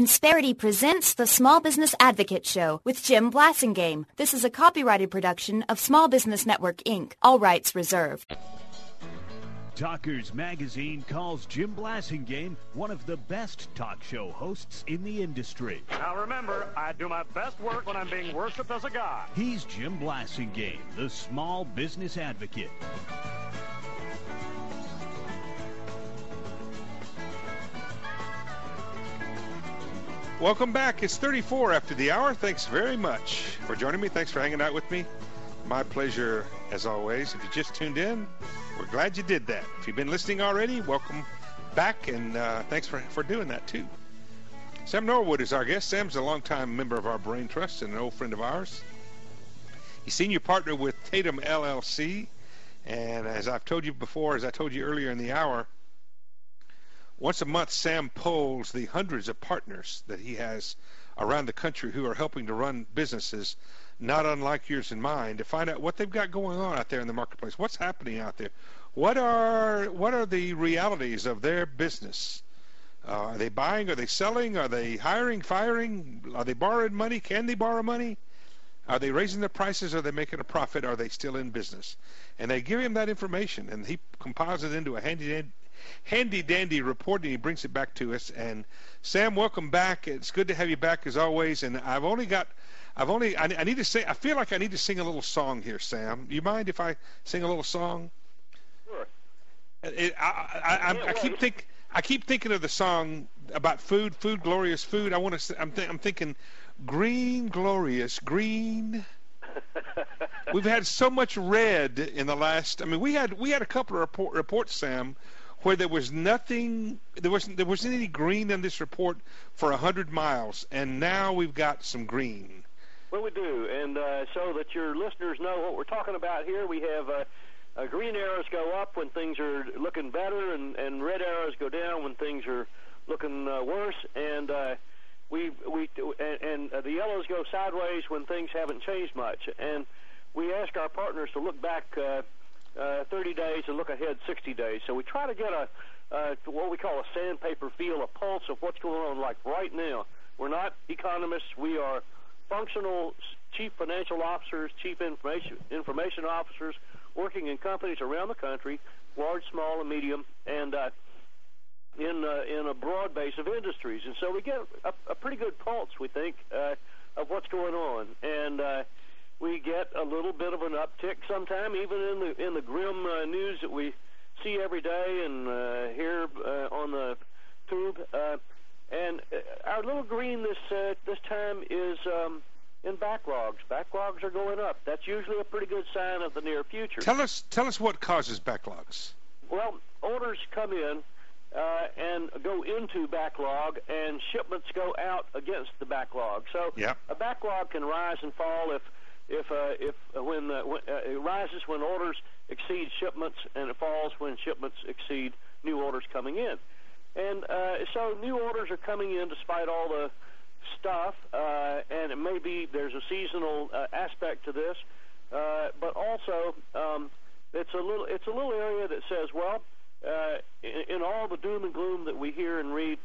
Insperity presents the Small Business Advocate Show with Jim Blasingame. This is a copyrighted production of Small Business Network, Inc. All rights reserved. Talkers Magazine calls Jim Blasingame one of the best talk show hosts in the industry. Now remember, I do my best work when I'm being worshipped as a god. He's Jim Blasingame, the Small Business Advocate. Welcome back. It's 34 after the hour. Thanks very much for joining me. Thanks for hanging out with me. My pleasure, as always. If you just tuned in, we're glad you did that. If you've been listening already, welcome back, and thanks for doing that, too. Sam Norwood is our guest. Sam's a longtime member of our Brain Trust and an old friend of ours. He's senior partner with Tatum LLC, and as I've told you before, as I told you earlier in the hour, once a month, Sam polls the hundreds of partners that he has around the country who are helping to run businesses not unlike yours and mine to find out what they've got going on out there in the marketplace. What's happening out there? What are the realities of their business? Are they buying? Are they selling? Are they hiring, firing? Are they borrowing money? Can they borrow money? Are they raising their prices? Are they making a profit? Are they still in business? And they give him that information, and he compiles it into a handy-dandy report, and he brings it back to us. And Sam, welcome back. It's good to have you back as always. And I need to say, I feel like I need to sing a little song here, Sam. You mind if I sing a little song? Sure. I keep thinking of the song about food, glorious food. I'm thinking green, glorious green. We've had so much red in the last. I mean, we had a couple of reports, Sam, where there was nothing. There wasn't any green in this report for 100 miles, and now we've got some green. Well, we do, and so that your listeners know what we're talking about here, we have green arrows go up when things are looking better, and red arrows go down when things are looking worse, and the yellows go sideways when things haven't changed much. And we ask our partners to look back 30 days and look ahead 60 days. So we try to get what we call a sandpaper feel, a pulse of what's going on. Like right now, we're not economists. We are functional chief financial officers, chief information officers, working in companies around the country, large, small, and medium, and in a broad base of industries. And so we get a pretty good pulse, we think, of what's going on. And we get a little bit of an uptick sometime, even in the grim news that we see every day and hear on the tube. And our little green this time is in backlogs. Backlogs are going up. That's usually a pretty good sign of the near future. Tell us what causes backlogs. Well, orders come in and go into backlog, and shipments go out against the backlog. So a backlog can rise and fall if it rises when orders exceed shipments, and it falls when shipments exceed new orders coming in. And so new orders are coming in despite all the stuff, and it may be there's a seasonal aspect to this, but also it's a little area that says, well, in all the doom and gloom that we hear and read,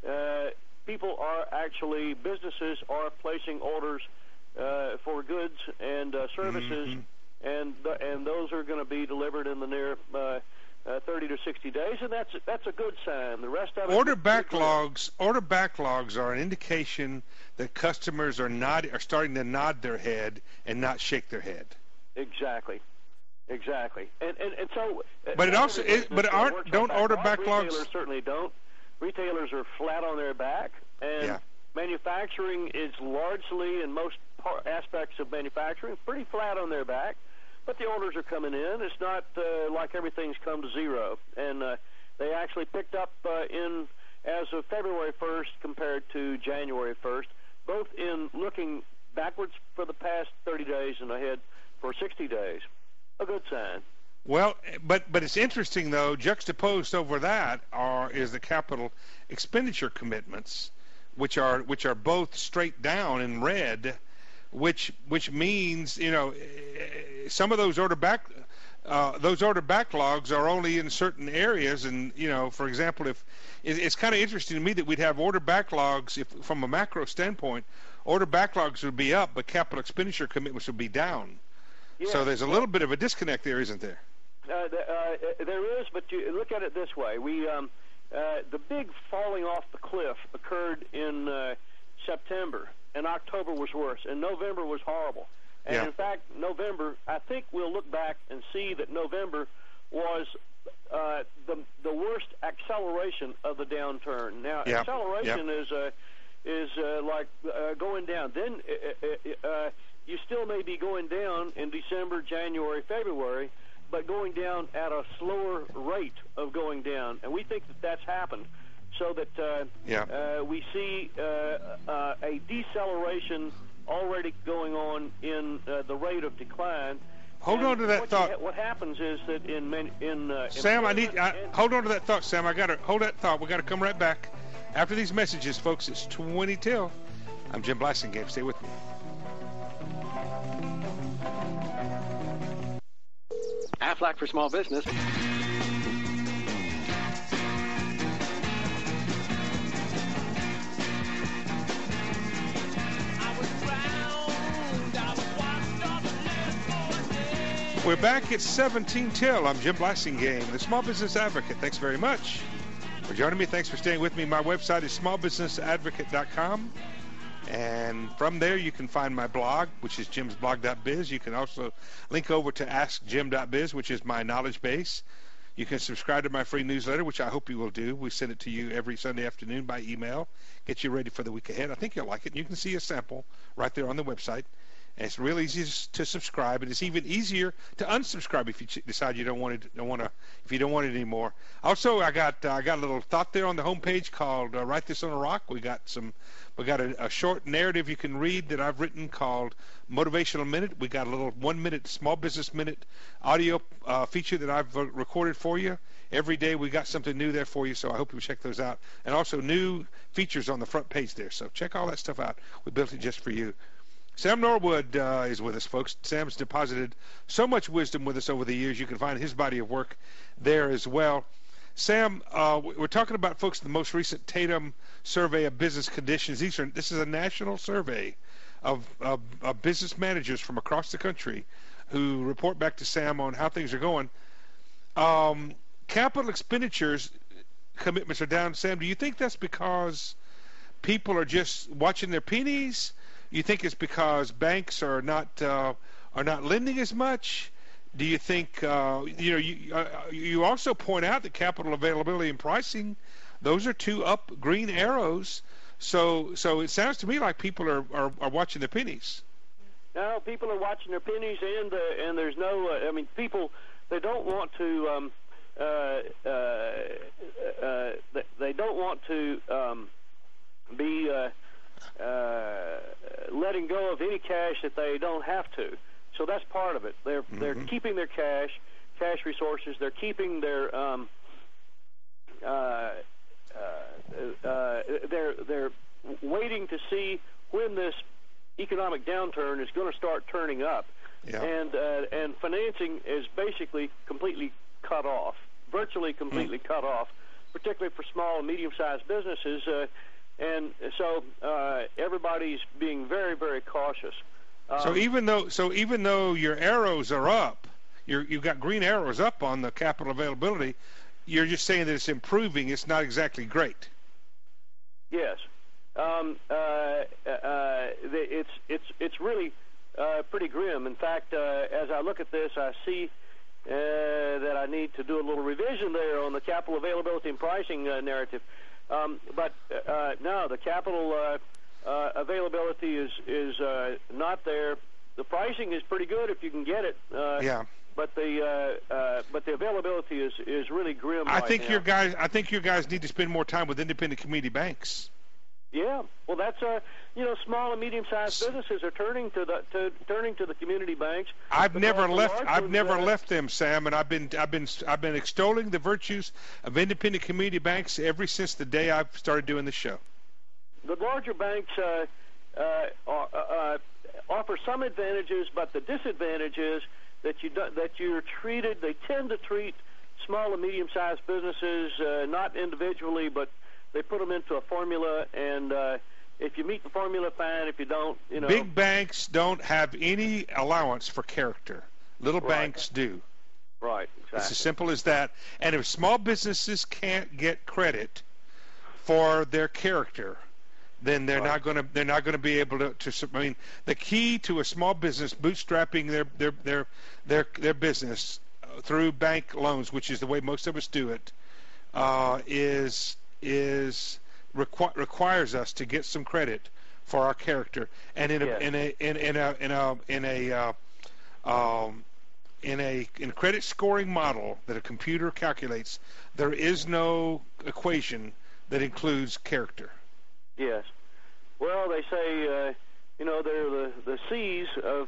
businesses are placing orders for goods and services, and those are going to be delivered in the near 30 to 60 days, and that's a good sign. The rest of it. Order backlogs are an indication that customers are starting to nod their head and not shake their head. Exactly. And so. But don't order backlogs. Retailers certainly don't. Retailers are flat on their back, and manufacturing is largely, in most aspects of manufacturing, pretty flat on their back. But the orders are coming in. It's not like everything's come to zero. And they actually picked up as of February 1st compared to January 1st, both in looking backwards for the past 30 days and ahead for 60 days. A good sign. Well, but it's interesting, though, juxtaposed over that is the capital expenditure commitments, which are both straight down in red, which means, some of those those order backlogs are only in certain areas. And, for example, if it's kind of interesting to me that we'd have order backlogs, if from a macro standpoint, order backlogs would be up, but capital expenditure commitments would be down. Yeah. So there's a little bit of a disconnect there, isn't there? There is, but you look at it this way. The big falling off the cliff occurred in September, and October was worse, and November was horrible. And in fact, November, I think we'll look back and see that November was the worst acceleration of the downturn. Now, acceleration is like going down. Then you still may be going down in December, January, February, but going down at a slower rate of going down. And we think that that's happened, so that we see a deceleration already going on in the rate of decline. Hold on to that thought. What happens is that Sam, hold on to that thought, Sam. I got to hold that thought. We got to come right back after these messages, folks. It's 20 till. I'm Jim Blasingame. Stay with me. Aflac for Small Business. We're back at 17 till. I'm Jim Blasingame, the Small Business Advocate. Thanks very much for joining me. Thanks for staying with me. My website is smallbusinessadvocate.com. And from there, you can find my blog, which is jimsblog.biz. You can also link over to askjim.biz, which is my knowledge base. You can subscribe to my free newsletter, which I hope you will do. We send it to you every Sunday afternoon by email, get you ready for the week ahead. I think you'll like it. You can see a sample right there on the website. And it's real easy to subscribe, and it's even easier to unsubscribe if you decide you don't want it anymore. Also, I got a little thought there on the homepage called "Write This on a Rock." We got a short narrative you can read that I've written called Motivational Minute. We got a little 1 minute Small Business Minute audio feature that I've recorded for you. Every day we got something new there for you, so I hope you'll check those out. And also new features on the front page there, so check all that stuff out. We built it just for you. Sam Norwood is with us, folks. Sam's deposited so much wisdom with us over the years. You can find his body of work there as well. Sam, we're talking about, folks, the most recent Tatum survey of business conditions. This is a national survey of business managers from across the country who report back to Sam on how things are going. Capital expenditures commitments are down. Sam, do you think that's because people are just watching their pennies? You think it's because banks are not lending as much? Do you think you also point out that capital availability and pricing, those are two up green arrows. So it sounds to me like people are watching their pennies. No, people are watching their pennies, and there's no. People, they don't want to. They don't want to be letting go of any cash that they don't have to. So that's part of it. They're keeping their cash resources. They're keeping their they're waiting to see when this economic downturn is going to start turning up. Yeah. And financing is basically completely cut off, virtually completely cut off, particularly for small and medium-sized businesses. And so everybody's being very, very cautious. So even though your arrows are up, you've got green arrows up on the capital availability, you're just saying that it's improving. It's not exactly great. Yes, it's really pretty grim. In fact, as I look at this, I see that I need to do a little revision there on the capital availability and pricing narrative. But no, the capital availability is not there. The pricing is pretty good if you can get it. But the availability is really grim. I think your guys need to spend more time with independent community banks. Yeah, well, that's small and medium-sized businesses are turning to the community banks. I've never left them, Sam, and I've been extolling the virtues of independent community banks ever since the day I've started doing the show. The larger banks offer some advantages, but the disadvantage is that you're treated. They tend to treat small and medium-sized businesses not individually, but they put them into a formula, and if you meet the formula, fine. If you don't, Big banks don't have any allowance for character. Little banks do. Right, exactly. It's as simple as that. And if small businesses can't get credit for their character, then they're not going to be able to. I mean, the key to a small business bootstrapping their business through bank loans, which is the way most of us do it, requires us to get some credit for our character. And in a credit scoring model that a computer calculates, there is no equation that includes character. Yes. Well, they say, they're the C's of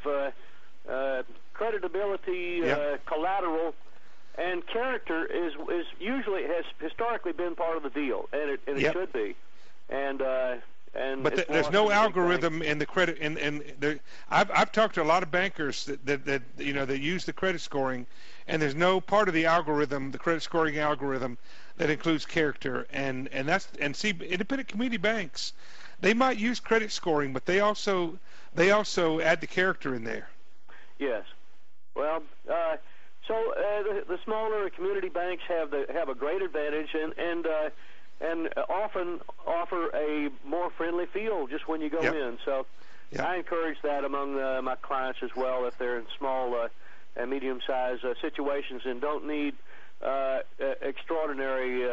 creditability, collateral, and character is usually has historically been part of the deal, and it should be. But there's no algorithm in the credit. I've talked to a lot of bankers that use the credit scoring, and there's no part of the algorithm, the credit scoring algorithm, that includes character. And see, independent community banks, they might use credit scoring, but they also add the character in there. Yes. Well, the smaller community banks have a great advantage, and often offer a more friendly feel just when you go in. So I encourage that among my clients as well, if they're in small and medium-sized situations and don't need extraordinary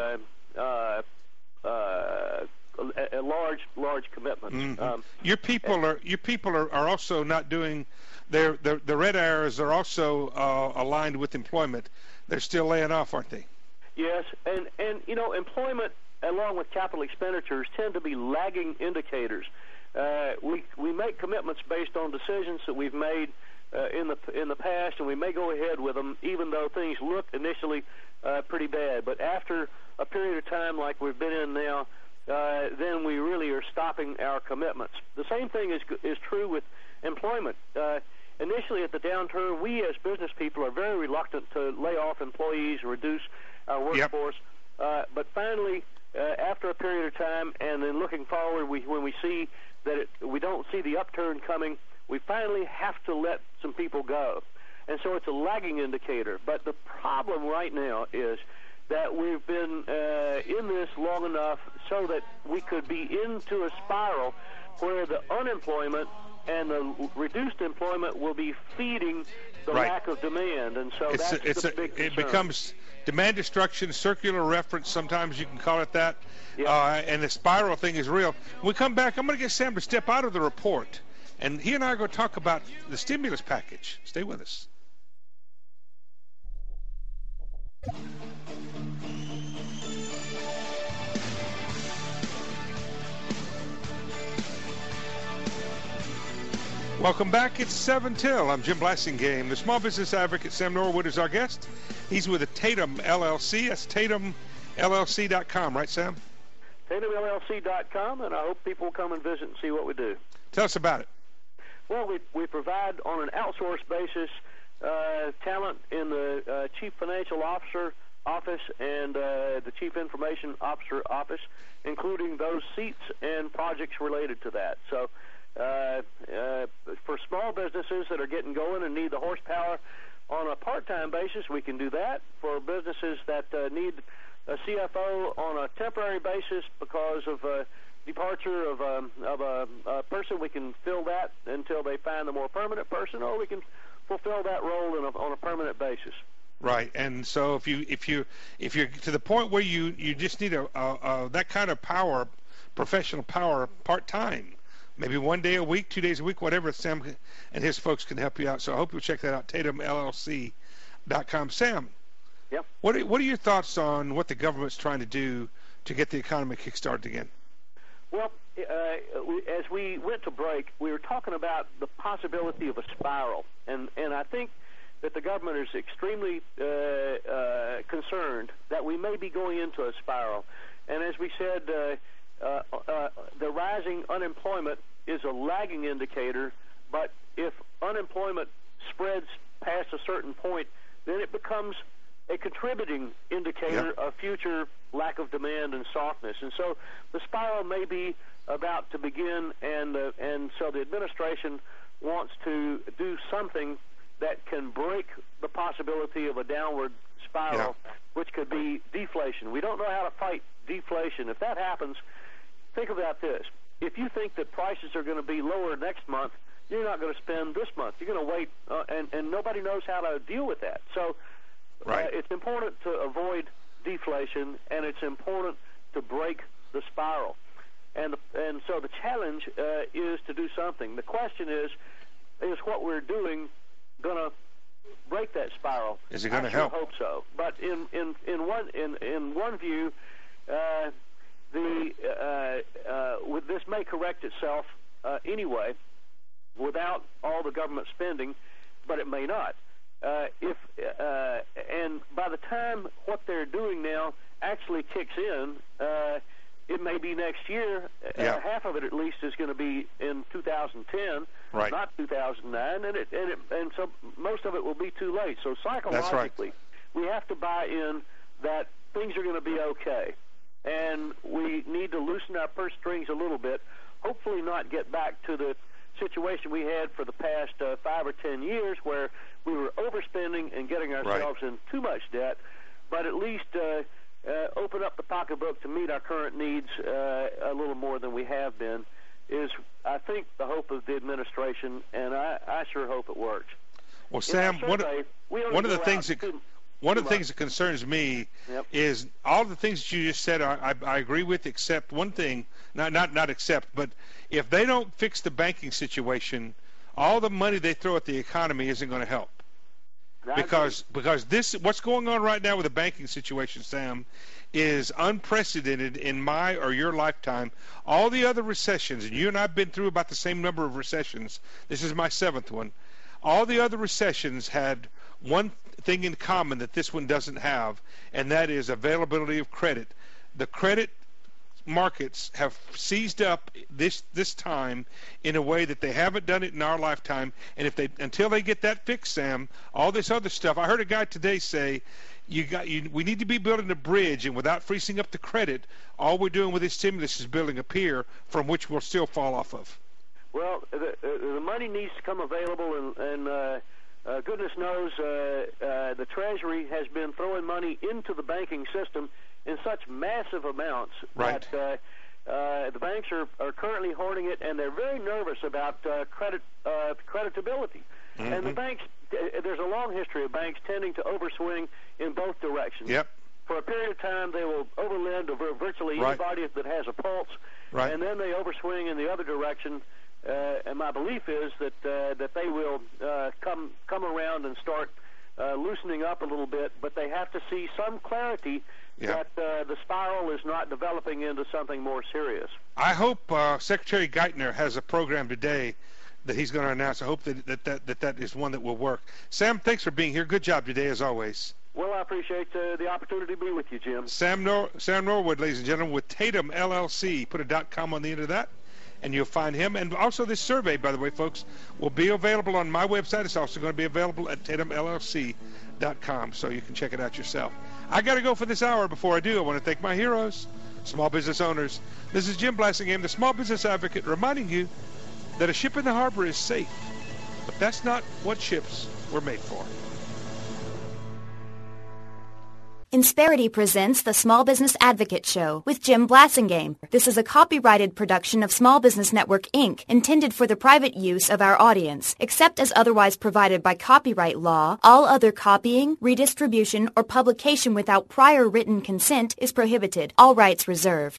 large commitments. Mm-hmm. Your people are also not doing the red arrows are also aligned with employment. They're still laying off, aren't they? Yes, and employment along with capital expenditures tend to be lagging indicators. We make commitments based on decisions that we've made in the past, and we may go ahead with them even though things look initially pretty bad. But after a period of time like we've been in now, then we really are stopping our commitments. The same thing is true with employment. Initially at the downturn, we as business people are very reluctant to lay off employees or reduce our workforce. But finally, after a period of time, and then looking forward, when we see that we don't see the upturn coming, we finally have to let some people go. And so it's a lagging indicator. But the problem right now is that we've been in this long enough so that we could be into a spiral where the unemployment and the reduced employment will be feeding the lack of demand. And so that's the big concern. It becomes demand destruction, circular reference, sometimes you can call it that, and the spiral thing is real. When we come back, I'm going to get Sam to step out of the report, and he and I are going to talk about the stimulus package. Stay with us. Welcome back. It's 7 till. I'm Jim Blasingame. The small business advocate Sam Norwood is our guest. He's with the Tatum LLC. That's TatumLLC.com, right, Sam? TatumLLC.com, and I hope people will come and visit and see what we do. Tell us about it. Well, we provide on an outsourced basis talent in the Chief Financial Officer office and the Chief Information Officer office, including those seats and projects related to that. So for small businesses that are getting going and need the horsepower on a part-time basis, we can do that. For businesses that need a CFO on a temporary basis because of departure of a person, we can fill that until they find a more permanent person, or we can fulfill that role on a permanent basis. Right, and so if you're to the point where you just need a that kind of power, professional power, part-time. Maybe 1 day a week, 2 days a week, whatever, Sam and his folks can help you out. So I hope you'll check that out, TatumLLC.com. Sam, what are your thoughts on what the government's trying to do to get the economy kick-started again? Well, as we went to break, we were talking about the possibility of a spiral. And I think that the government is extremely concerned that we may be going into a spiral. And as we said, the rising unemployment is a lagging indicator, but if unemployment spreads past a certain point, then it becomes a contributing indicator of future lack of demand and softness. And so the spiral may be about to begin, and so the administration wants to do something that can break the possibility of a downward spiral, which could be deflation. We don't know how to fight deflation. If that happens, think about this. If you think that prices are going to be lower next month, you're not going to spend this month. You're going to wait, and nobody knows how to deal with that. So it's important to avoid deflation, and it's important to break the spiral. And so the challenge is to do something. The question is what we're doing going to break that spiral? Is it going to help? I hope so. But in one view, with this may correct itself anyway, without all the government spending, but it may not. And by the time what they're doing now actually kicks in, it may be next year. Half of it, at least, is going to be in 2010, not 2009, and so most of it will be too late. So psychologically, we have to buy in that things are going to be okay, and we need to loosen our purse strings a little bit. Hopefully, not get back to the situation we had for the past 5 or 10 years, where we were overspending and getting ourselves in too much debt, but at least open up the pocketbook to meet our current needs a little more than we have been is, I think, the hope of the administration, and I sure hope it works. Well, Sam, one of the things that concerns me is all the things that you just said. I agree with, except one thing. Not except, but if they don't fix the banking situation, all the money they throw at the economy isn't going to help. Because this, what's going on right now with the banking situation, Sam, is unprecedented in my or your lifetime. All the other recessions, and you and I have been through about the same number of recessions. This is my 7th one. All the other recessions had one thing in common that this one doesn't have, and that is availability of credit. The credit markets have seized up this time in a way that they haven't done it in our lifetime, and until they get that fixed, Sam, all this other stuff. I heard a guy today say we need to be building a bridge, and without freezing up the credit, all we're doing with this stimulus is building a pier from which we'll still fall off of. Well, the money needs to come available, and goodness knows the Treasury has been throwing money into the banking system in such massive amounts that the banks are currently hoarding it, and they're very nervous about creditability. Mm-hmm. And the banks, there's a long history of banks tending to overswing in both directions. Yep. For a period of time, they will overlend to virtually anybody that has a pulse, and then they overswing in the other direction. And my belief is that they will come around and start loosening up a little bit, but they have to see some clarity that the spiral is not developing into something more serious. I hope Secretary Geithner has a program today that he's going to announce. I hope that is one that will work. Sam, thanks for being here. Good job today, as always. Well, I appreciate the opportunity to be with you, Jim. Sam Norwood, ladies and gentlemen, with Tatum LLC. Put a .com on the end of that, and you'll find him. And also this survey, by the way, folks, will be available on my website. It's also going to be available at TatumLLC.com, so you can check it out yourself. I got to go for this hour. Before I do, I want to thank my heroes, small business owners. This is Jim Blassingame, the Small Business Advocate, reminding you that a ship in the harbor is safe, but that's not what ships were made for. Insperity presents the Small Business Advocate Show with Jim Blassingame. This is a copyrighted production of Small Business Network, Inc., intended for the private use of our audience. Except as otherwise provided by copyright law, all other copying, redistribution, or publication without prior written consent is prohibited. All rights reserved.